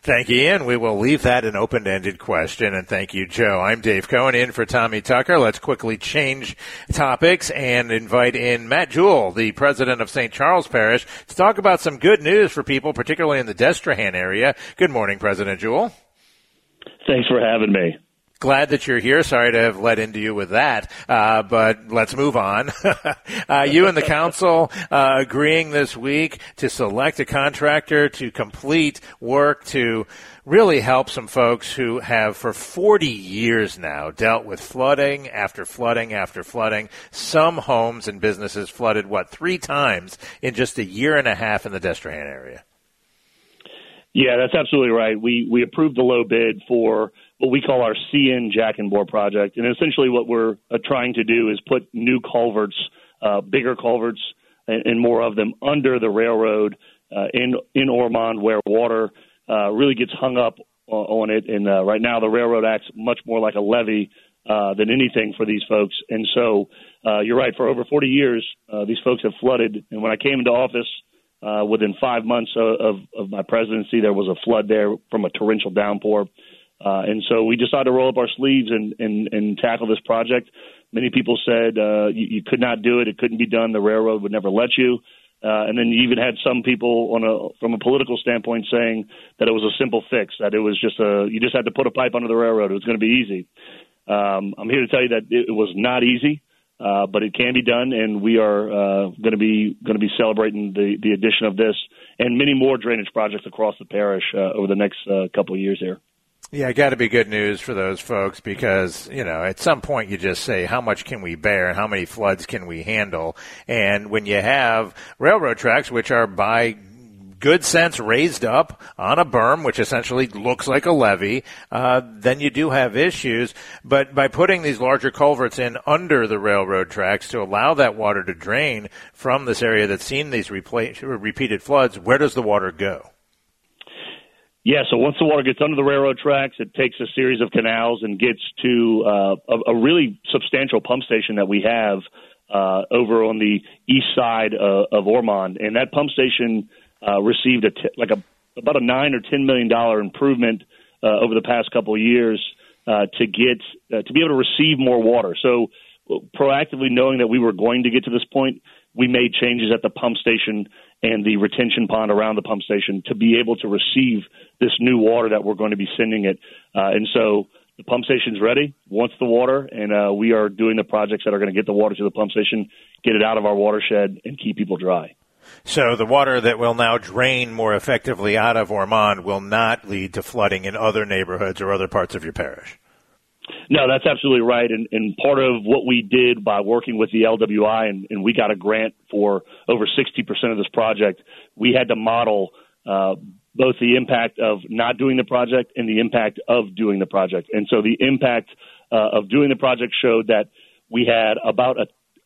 Thank you, Ian. We will leave that an open-ended question, and thank you, Joe. I'm Dave Cohen, in for Tommy Tucker. Let's quickly change topics and invite in Matt Jewell, the president of St. Charles Parish, to talk about some good news for people, particularly in the Destrehan area. Good morning, President Jewell. Thanks for having me. Glad that you're here. Sorry to have led into you with that, but let's move on. You and the council agreeing this week to select a contractor to complete work to really help some folks who have for 40 years now dealt with flooding after flooding after flooding. Some homes and businesses flooded, 3 times in just a year and a half in the Destrehan area? Yeah, that's absolutely right. We approved the low bid for what we call our CN Jack and Bore project. And essentially what we're trying to do is put new culverts, bigger culverts, and more of them under the railroad in Ormond, where water really gets hung up on it. And right now the railroad acts much more like a levee than anything for these folks. And so you're right, for over 40 years, these folks have flooded. And when I came into office, within 5 months of my presidency, there was a flood there from a torrential downpour. And so we decided to roll up our sleeves and tackle this project. Many people said you could not do it. It couldn't be done. The railroad would never let you. And then you even had some people from a political standpoint saying that it was a simple fix, that it was just you just had to put a pipe under the railroad. It was going to be easy. I'm here to tell you that it was not easy, but it can be done, and we are going to be celebrating the addition of this and many more drainage projects across the parish over the next couple of years here. Yeah, got to be good news for those folks because, at some point you just say, how much can we bear and how many floods can we handle? And when you have railroad tracks, which are by good sense raised up on a berm, which essentially looks like a levee, then you do have issues. But by putting these larger culverts in under the railroad tracks to allow that water to drain from this area that's seen these repeated floods, where does the water go? Yeah, so once the water gets under the railroad tracks, it takes a series of canals and gets to a really substantial pump station that we have over on the east side of Ormond. And that pump station received about a $9 or $10 million improvement over the past couple of years to be able to receive more water. So proactively knowing that we were going to get to this point, we made changes at the pump station and the retention pond around the pump station to be able to receive this new water that we're going to be sending it. And so the pump station's ready, wants the water, and we are doing the projects that are going to get the water to the pump station, get it out of our watershed, and keep people dry. So the water that will now drain more effectively out of Ormond will not lead to flooding in other neighborhoods or other parts of your parish? No, that's absolutely right. And part of what we did by working with the LWI, and we got a grant for over 60% of this project, we had to model both the impact of not doing the project and the impact of doing the project. And so the impact of doing the project showed that we had about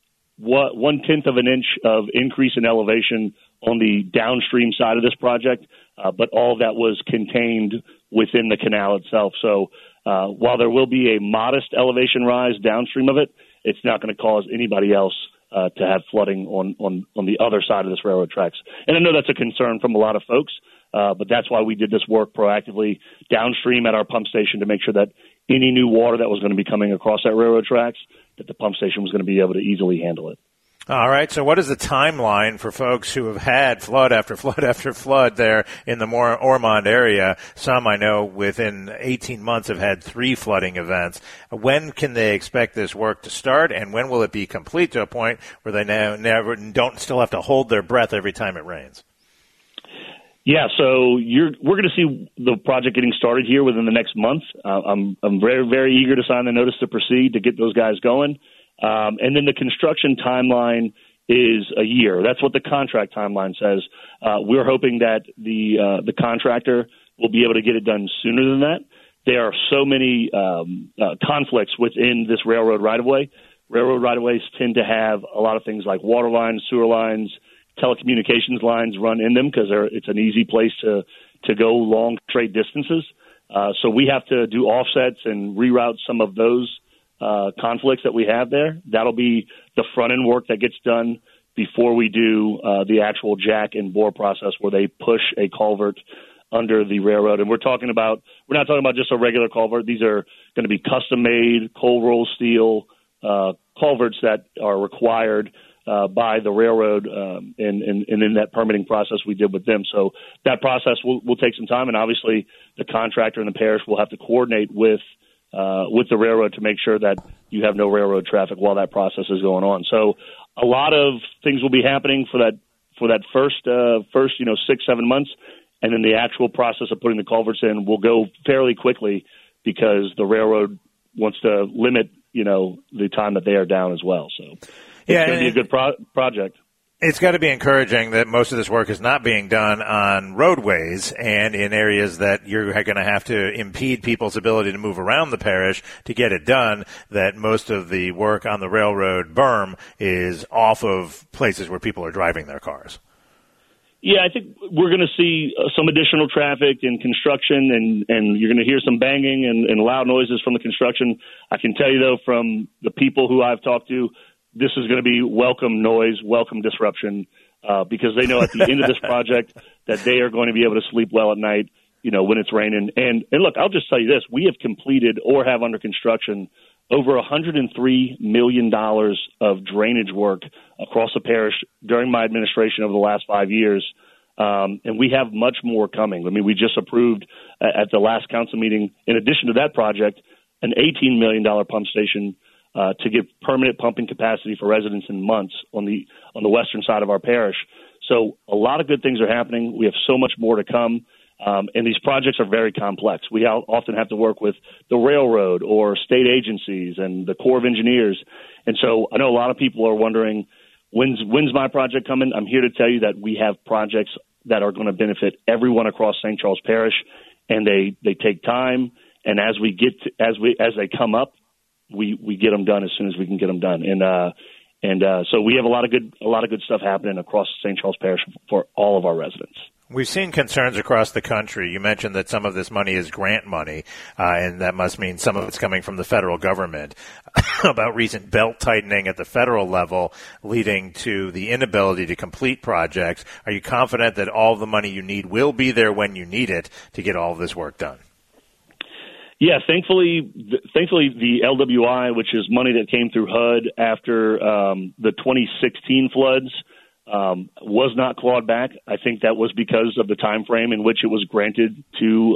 1/10 of an inch of increase in elevation on the downstream side of this project, but all of that was contained within the canal itself. So while there will be a modest elevation rise downstream of it, it's not going to cause anybody else to have flooding on the other side of this railroad tracks. And I know that's a concern from a lot of folks, but that's why we did this work proactively downstream at our pump station to make sure that any new water that was going to be coming across that railroad tracks, that the pump station was going to be able to easily handle it. All right. So what is the timeline for folks who have had flood after flood after flood there in the Ormond area? Some I know within 18 months have had 3 flooding events. When can they expect this work to start, and when will it be complete to a point where they never don't still have to hold their breath every time it rains? Yeah, so we're going to see the project getting started here within the next month. I'm very, very eager to sign the notice to proceed to get those guys going. And then the construction timeline is a year. That's what the contract timeline says. We're hoping that the contractor will be able to get it done sooner than that. There are so many conflicts within this railroad right-of-way. Railroad right-of-ways tend to have a lot of things like water lines, sewer lines, telecommunications lines run in them because it's an easy place to go long, straight distances. So we have to do offsets and reroute some of those conflicts that we have there. That'll be the front-end work that gets done before we do the actual jack and bore process where they push a culvert under the railroad. And we're not talking about just a regular culvert. These are going to be custom-made cold roll steel culverts that are required by the railroad, and in that permitting process we did with them. So that process will take some time, and obviously the contractor and the parish will have to coordinate with the railroad to make sure that you have no railroad traffic while that process is going on. So a lot of things will be happening for that first 6-7 months, and then the actual process of putting the culverts in will go fairly quickly because the railroad wants to limit the time that they are down as well. So it's going to be a good project. It's got to be encouraging that most of this work is not being done on roadways and in areas that you're going to have to impede people's ability to move around the parish to get it done, that most of the work on the railroad berm is off of places where people are driving their cars. Yeah, I think we're going to see some additional traffic and construction, and you're going to hear some banging and loud noises from the construction. I can tell you, though, from the people who I've talked to, this is going to be welcome noise, welcome disruption, because they know at the end of this project that they are going to be able to sleep well at night, when it's raining. And look, I'll just tell you this. We have completed or have under construction over $103 million of drainage work across the parish during my administration over the last 5 years. And we have much more coming. I mean, we just approved at the last council meeting, in addition to that project, an $18 million pump station to give permanent pumping capacity for residents in months on the western side of our parish. So a lot of good things are happening. We have so much more to come. And these projects are very complex. We often have to work with the railroad or state agencies and the Corps of Engineers. And so I know a lot of people are wondering, when's my project coming? I'm here to tell you that we have projects that are going to benefit everyone across St. Charles Parish, and they take time. And as they come up, we get them done as soon as we can get them done. And so we have a lot of good stuff happening across St. Charles Parish for all of our residents. We've seen concerns across the country. You mentioned that some of this money is grant money, and that must mean some of it's coming from the federal government, about recent belt tightening at the federal level leading to the inability to complete projects. Are you confident that all the money you need will be there when you need it to get all of this work done? Yeah, thankfully the LWI, which is money that came through HUD after the 2016 floods, was not clawed back. I think that was because of the time frame in which it was granted to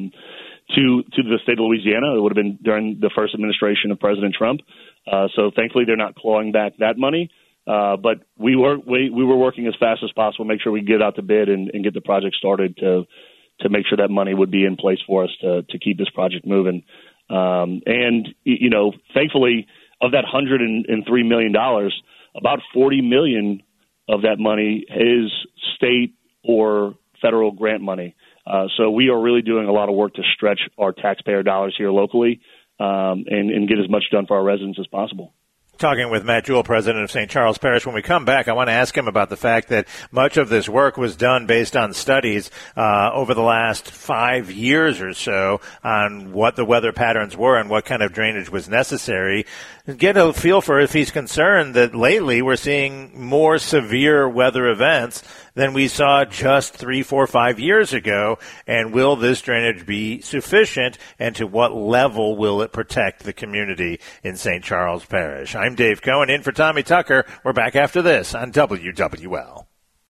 the state of Louisiana. It would have been during the first administration of President Trump. So thankfully they're not clawing back that money. But we were working as fast as possible, make sure we get out to bid and get the project started to make sure that money would be in place for us to keep this project moving. And thankfully, of that $103 million, about $40 million of that money is state or federal grant money. So we are really doing a lot of work to stretch our taxpayer dollars here locally and get as much done for our residents as possible. Talking with Matt Jewell, president of St. Charles Parish. When we come back, I want to ask him about the fact that much of this work was done based on studies over the last 5 years or so on what the weather patterns were and what kind of drainage was necessary. Get a feel for if he's concerned that lately we're seeing more severe weather events than we saw just 3, 4, 5 years ago. And will this drainage be sufficient, and to what level will it protect the community in St. Charles Parish? I'm Dave Cohen, in for Tommy Tucker. We're back after this on WWL.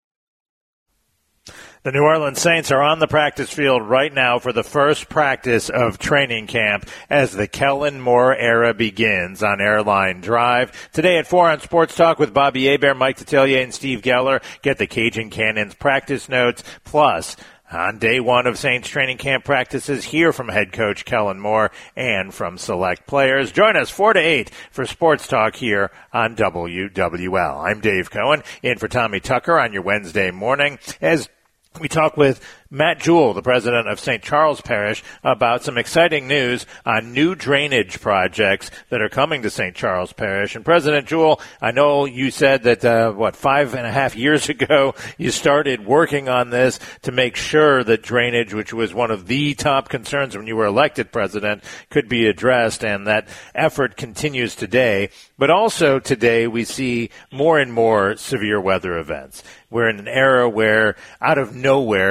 The New Orleans Saints are on the practice field right now for the first practice of training camp as the Kellen Moore era begins on Airline Drive. Today at 4 on Sports Talk with Bobby Hebert, Mike Detillier, and Steve Geller. Get the Cajun Cannons practice notes. Plus, on day one of Saints training camp practices, hear from head coach Kellen Moore and from select players. Join us 4 to 8 for Sports Talk here on WWL. I'm Dave Cohen, in for Tommy Tucker on your Wednesday morning as we talk with Matt Jewell, the president of St. Charles Parish, about some exciting news on new drainage projects that are coming to St. Charles Parish. And President Jewell, I know you said that, 5.5 years ago, you started working on this to make sure that drainage, which was one of the top concerns when you were elected president, could be addressed, and that effort continues today. But also today we see more and more severe weather events. We're in an era where, out of nowhere, we see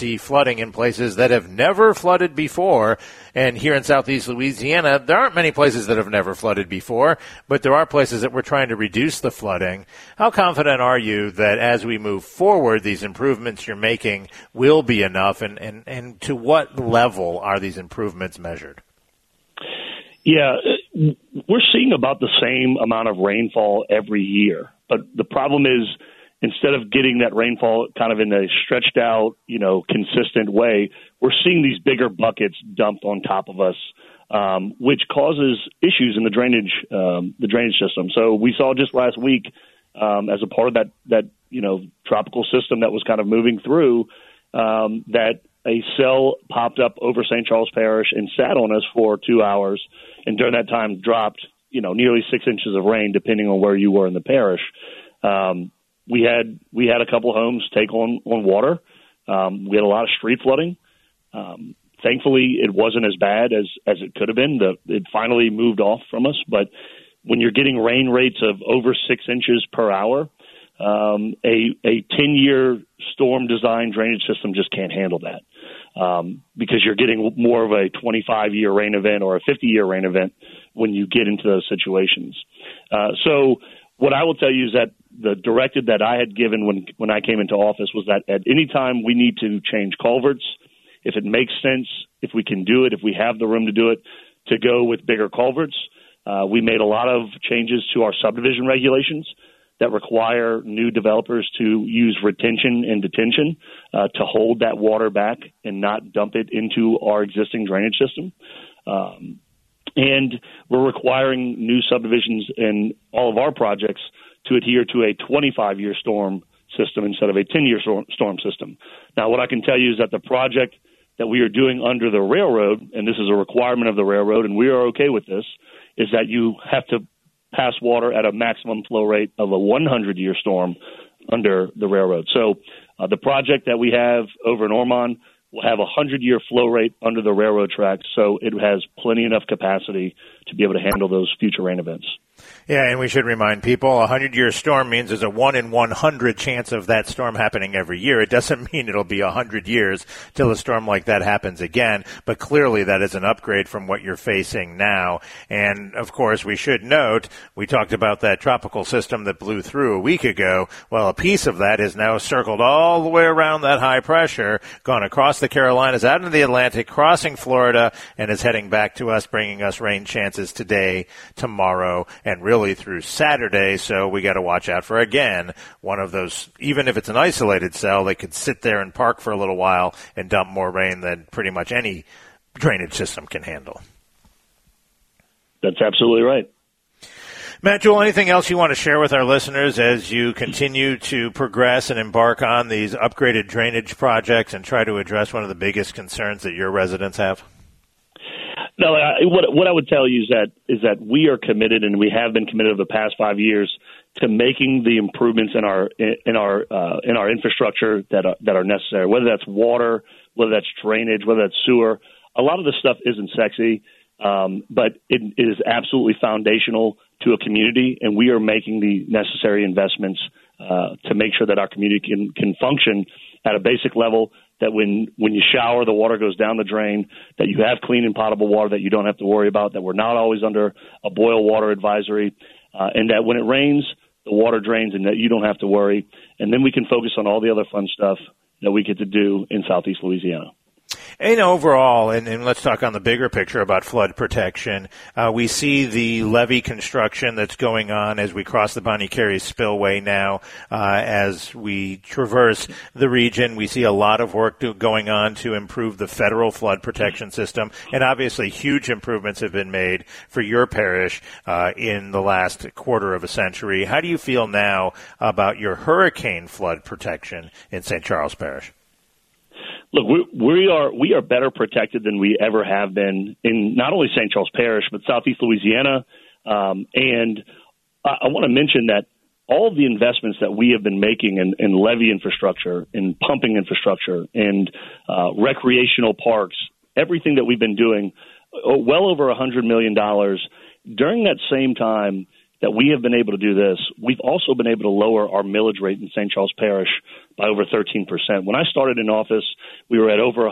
see flooding in places that have never flooded before. And here in southeast Louisiana, there aren't many places that have never flooded before, but there are places that we're trying to reduce the flooding. How confident are you that as we move forward, these improvements you're making will be enough, and to what level are these improvements measured? Yeah, we're seeing about the same amount of rainfall every year. But the problem is, instead of getting that rainfall kind of in a stretched out, consistent way, we're seeing these bigger buckets dumped on top of us, which causes issues in the drainage system. So we saw just last week, as a part of that tropical system that was kind of moving through, that a cell popped up over St. Charles Parish and sat on us for 2 hours, and during that time dropped, nearly 6 inches of rain, depending on where you were in the parish. We had a couple homes take on water. We had a lot of street flooding. Thankfully, it wasn't as bad as it could have been. It finally moved off from us. But when you're getting rain rates of over 6 inches per hour, a 10-year storm design drainage system just can't handle that, because you're getting more of a 25-year rain event or a 50-year rain event when you get into those situations. So what I will tell you is that the directive that I had given when I came into office was that at any time we need to change culverts, if it makes sense, if we can do it, if we have the room to do it, to go with bigger culverts. We made a lot of changes to our subdivision regulations that require new developers to use retention and detention to hold that water back and not dump it into our existing drainage system. And we're requiring new subdivisions in all of our projects to adhere to a 25-year storm system instead of a 10-year storm system. Now, what I can tell you is that the project that we are doing under the railroad, and this is a requirement of the railroad, and we are okay with this, is that you have to pass water at a maximum flow rate of a 100-year storm under the railroad. So the project that we have over in Ormond will have a 100-year flow rate under the railroad tracks, so it has plenty enough capacity to be able to handle those future rain events. Yeah, and we should remind people, a 100-year storm means there's a 1 in 100 chance of that storm happening every year. It doesn't mean it'll be 100 years till a storm like that happens again, but clearly that is an upgrade from what you're facing now. And, of course, we should note, we talked about that tropical system that blew through a week ago. Well, a piece of that is now circled all the way around that high pressure, gone across the Carolinas, out into the Atlantic, crossing Florida, and is heading back to us, bringing us rain chances today, tomorrow, and really through Saturday. So we got to watch out for, again, one of those, even if it's an isolated cell, they could sit there and park for a little while and dump more rain than pretty much any drainage system can handle. That's absolutely right. Matt Jewell, anything else you want to share with our listeners as you continue to progress and embark on these upgraded drainage projects and try to address one of the biggest concerns that your residents have? No, what I would tell you is that we are committed, and we have been committed over the past 5 years, to making the improvements in our infrastructure that are necessary. Whether that's water, whether that's drainage, whether that's sewer. A lot of this stuff isn't sexy, but it is absolutely foundational to a community, and we are making the necessary investments to make sure that our community can function at a basic level, that when you shower, the water goes down the drain, that you have clean and potable water that you don't have to worry about, that we're not always under a boil water advisory, and that when it rains, the water drains and that you don't have to worry. And then we can focus on all the other fun stuff that we get to do in Southeast Louisiana. And overall, and let's talk on the bigger picture about flood protection, we see the levee construction that's going on as we cross the Bonnie Carey spillway now. As we traverse the region, we see a lot of work going on to improve the federal flood protection system. And obviously, huge improvements have been made for your parish in the last quarter of a century. How do you feel now about your hurricane flood protection in St. Charles Parish? Look, we are better protected than we ever have been in not only St. Charles Parish, but Southeast Louisiana. And I want to mention that all of the investments that we have been making in levee infrastructure, in pumping infrastructure, and recreational parks, everything that we've been doing, well over $100 million, during that same time that we have been able to do this, we've also been able to lower our millage rate in St. Charles Parish by over 13%. When I started in office, we were at over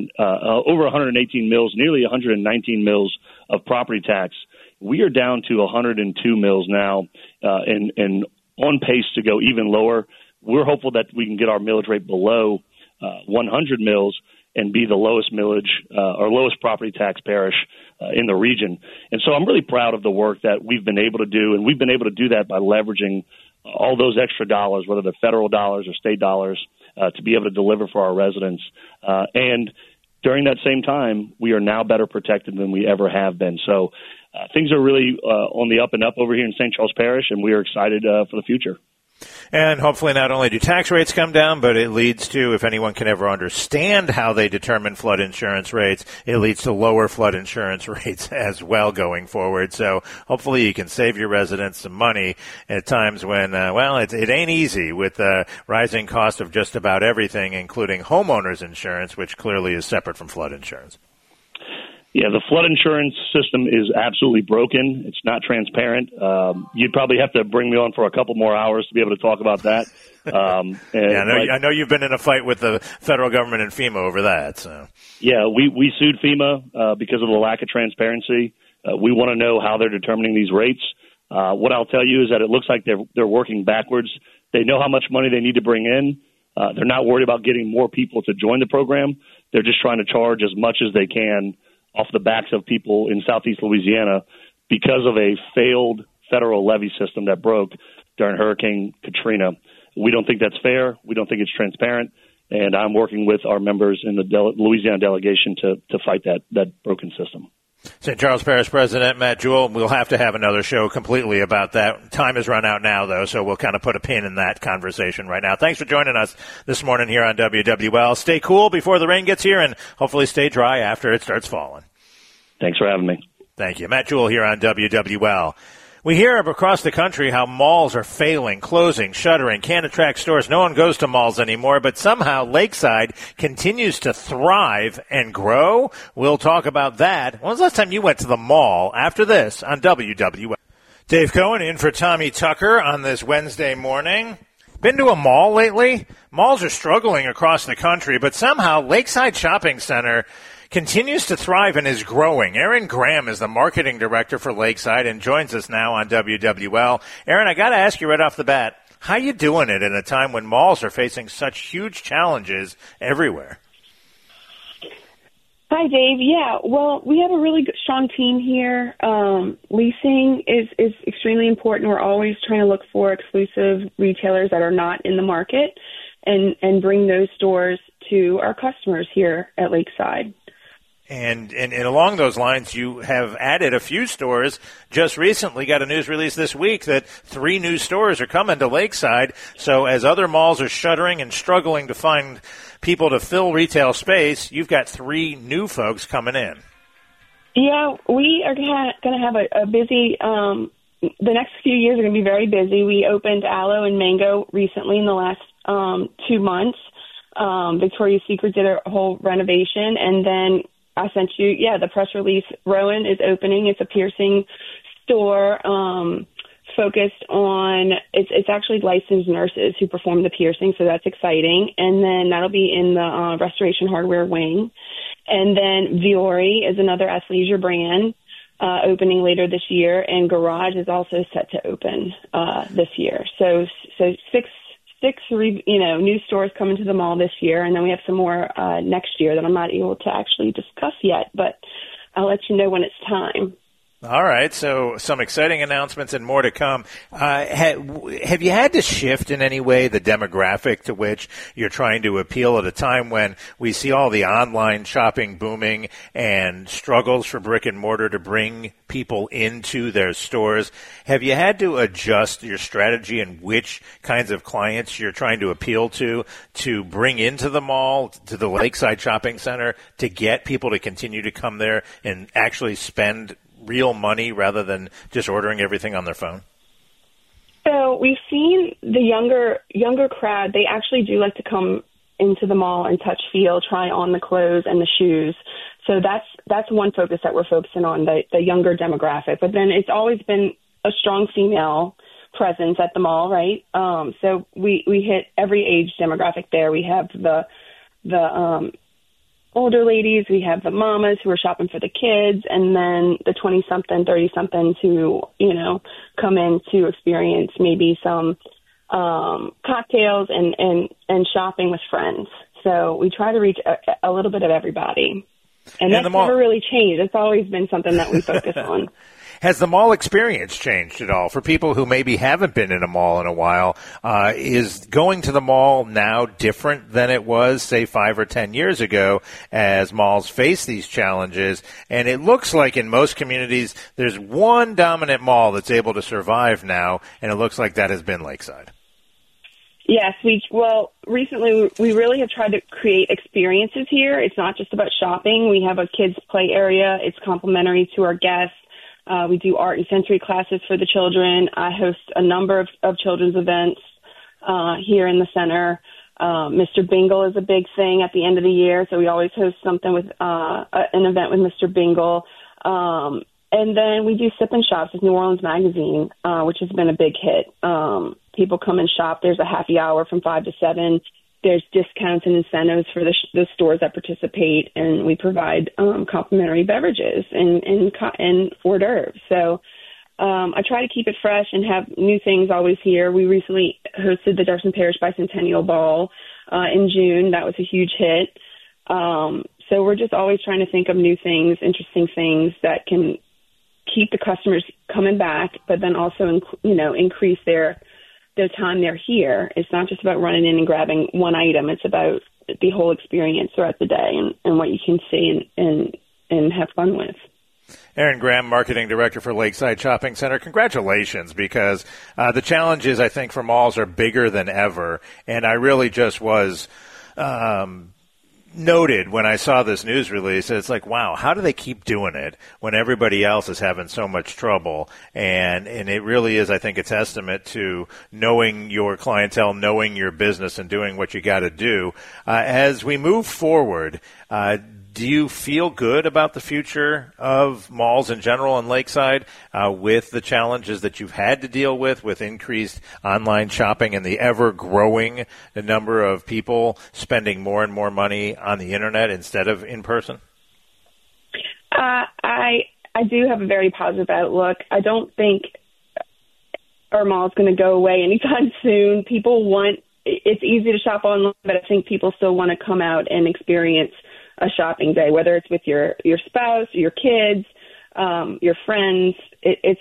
118 mills, nearly 119 mills of property tax. We are down to 102 mills now, and on pace to go even lower. We're hopeful that we can get our millage rate below 100 mills and be the lowest millage or lowest property tax parish in the region. And so I'm really proud of the work that we've been able to do, and we've been able to do that by leveraging all those extra dollars, whether they're federal dollars or state dollars, to be able to deliver for our residents. And during that same time, we are now better protected than we ever have been. So things are really on the up and up over here in St. Charles Parish, and we are excited for the future. And hopefully not only do tax rates come down, but it leads to, if anyone can ever understand how they determine flood insurance rates, it leads to lower flood insurance rates as well going forward. So hopefully you can save your residents some money at times when, it ain't easy with the rising cost of just about everything, including homeowners insurance, which clearly is separate from flood insurance. Yeah, the flood insurance system is absolutely broken. It's not transparent. You'd probably have to bring me on for a couple more hours to be able to talk about that. I know you've been in a fight with the federal government and FEMA over that. So yeah, we sued FEMA because of the lack of transparency. We want to know how they're determining these rates. What I'll tell you is that it looks like they're working backwards. They know how much money they need to bring in. They're not worried about getting more people to join the program. They're just trying to charge as much as they can off the backs of people in Southeast Louisiana because of a failed federal levee system that broke during Hurricane Katrina. We don't think that's fair. We don't think it's transparent. And I'm working with our members in the Louisiana delegation to fight that broken system. St. Charles Parish President Matt Jewell, we'll have to have another show completely about that. Time has run out now, though, so we'll kind of put a pin in that conversation right now. Thanks for joining us this morning here on WWL. Stay cool before the rain gets here, and hopefully stay dry after it starts falling. Thanks for having me. Thank you. Matt Jewell here on WWL. We hear across the country how malls are failing, closing, shuttering, can't attract stores. No one goes to malls anymore, but somehow Lakeside continues to thrive and grow. We'll talk about that. When was the last time you went to the mall? After this on WWL. Dave Cohen in for Tommy Tucker on this Wednesday morning. Been to a mall lately? Malls are struggling across the country, but somehow Lakeside Shopping Center continues to thrive and is growing. Aaron Graham is the marketing director for Lakeside and joins us now on WWL. Aaron, I got to ask you right off the bat, how you doing it in a time when malls are facing such huge challenges everywhere? Hi, Dave. Yeah, well, we have a really good, strong team here. Leasing is extremely important. We're always trying to look for exclusive retailers that are not in the market and bring those stores to our customers here at Lakeside. And along those lines, you have added a few stores. Just recently got a news release this week that 3 new stores are coming to Lakeside. So as other malls are shuttering and struggling to find people to fill retail space, you've got 3 new folks coming in. Yeah, we are going to have a busy the next few years are going to be very busy. We opened Aloe and Mango recently in the last 2 months. Victoria's Secret did a whole renovation, and then I sent you, the press release. Rowan is opening. It's a piercing store focused on, it's actually licensed nurses who perform the piercing, so that's exciting. And then that'll be in the Restoration Hardware wing. And then Viore is another athleisure brand opening later this year, and Garage is also set to open this year. So six new stores coming to the mall this year, and then we have some more next year that I'm not able to actually discuss yet, but I'll let you know when it's time. All right, so some exciting announcements and more to come. Have you had to shift in any way the demographic to which you're trying to appeal at a time when we see all the online shopping booming and struggles for brick and mortar to bring people into their stores? Have you had to adjust your strategy and which kinds of clients you're trying to appeal to bring into the mall, to the Lakeside Shopping Center, to get people to continue to come there and actually spend real money rather than just ordering everything on their phone? So we've seen the younger crowd. They actually do like to come into the mall and touch, feel, try on the clothes and the shoes. So that's one focus that we're focusing on, the younger demographic. But then it's always been a strong female presence at the mall, right? So we hit every age demographic there. We have the older ladies, we have the mamas who are shopping for the kids, and then the 20-something, 30-somethings who, come in to experience maybe some cocktails and shopping with friends. So we try to reach a little bit of everybody. And that's never really changed. It's always been something that we focus on. Has the mall experience changed at all? For people who maybe haven't been in a mall in a while, is going to the mall now different than it was, say, 5 or 10 years ago as malls face these challenges? And it looks like in most communities there's one dominant mall that's able to survive now, and it looks like that has been Lakeside. Yes, recently we really have tried to create experiences here. It's not just about shopping. We have a kids' play area. It's complimentary to our guests. We do art and sensory classes for the children. I host a number of children's events here in the center. Mr. Bingle is a big thing at the end of the year, so we always host something with an event with Mr. Bingle. And then we do sip and shops with New Orleans Magazine, which has been a big hit. People come and shop. There's a happy hour from 5 to 7. There's discounts and incentives for the stores that participate, and we provide complimentary beverages and hors d'oeuvres. So I try to keep it fresh and have new things always here. We recently hosted the Jefferson Parish Bicentennial Ball in June. That was a huge hit. So we're just always trying to think of new things, interesting things that can keep the customers coming back, but then also, increase their time they're here. It's not just about running in and grabbing one item. It's about the whole experience throughout the day and what you can see and have fun with. Erin Graham, Marketing Director for Lakeside Shopping Center. Congratulations, because the challenges, I think, for malls are bigger than ever. And I really just was noted when I saw this news release. It's like, wow, how do they keep doing it when everybody else is having so much trouble? And it really is, I think, a testament to knowing your clientele, knowing your business, and doing what you got to do. As we move forward, do you feel good about the future of malls in general in Lakeside with the challenges that you've had to deal with increased online shopping and the ever-growing number of people spending more and more money on the Internet instead of in person? I do have a very positive outlook. I don't think our mall is going to go away anytime soon. It's easy to shop online, but I think people still want to come out and experience a shopping day, whether it's with your spouse, your kids, your friends. It's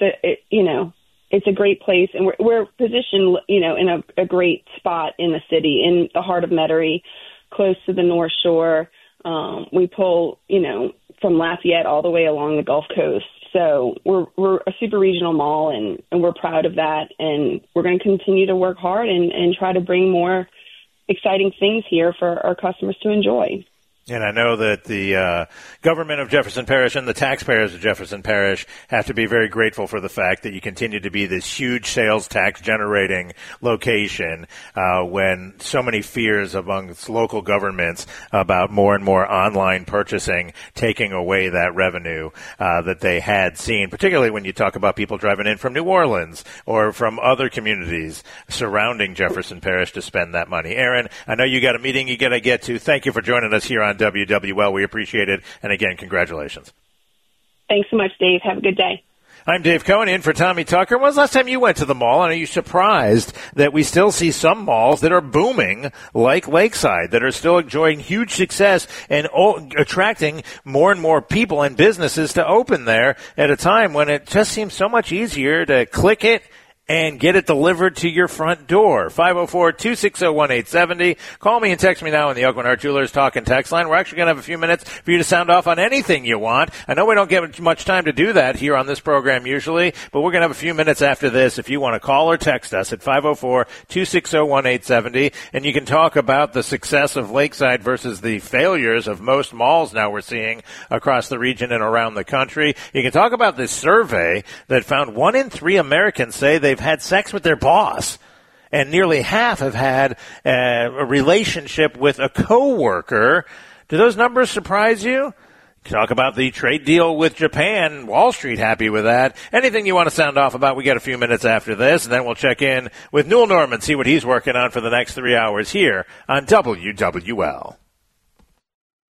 a great place, and we're positioned, in a great spot in the city, in the heart of Metairie, close to the North Shore. We pull, from Lafayette all the way along the Gulf Coast. So we're a super regional mall, and we're proud of that, and we're going to continue to work hard and try to bring more exciting things here for our customers to enjoy. And I know that the government of Jefferson Parish and the taxpayers of Jefferson Parish have to be very grateful for the fact that you continue to be this huge sales tax generating location when so many fears amongst local governments about more and more online purchasing taking away that revenue that they had seen, particularly when you talk about people driving in from New Orleans or from other communities surrounding Jefferson Parish to spend that money. Erin, I know you got a meeting you got to get to. Thank you for joining us here on WWL. We appreciate it. And again, congratulations. Thanks so much, Dave. Have a good day. I'm Dave Cohen, in for Tommy Tucker. When was the last time you went to the mall? And are you surprised that we still see some malls that are booming, like Lakeside, that are still enjoying huge success and attracting more and more people and businesses to open there at a time when it just seems so much easier to click it and get it delivered to your front door. 504-260-1870. Call me and text me now on the Oakland Art Jewelers Talk and Text line. We're actually going to have a few minutes for you to sound off on anything you want. I know we don't get much time to do that here on this program usually, but we're going to have a few minutes after this if you want to call or text us at 504-260-1870. And you can talk about the success of Lakeside versus the failures of most malls now we're seeing across the region and around the country. You can talk about this survey that found 1 in 3 Americans say they've had sex with their boss, and nearly half have had a relationship with a coworker. Do those numbers surprise you? Talk about the trade deal with Japan. Wall Street happy with that. Anything you want to sound off about, we got a few minutes after this, and then we'll check in with Newell Norman, see what he's working on for the next 3 hours here on WWL.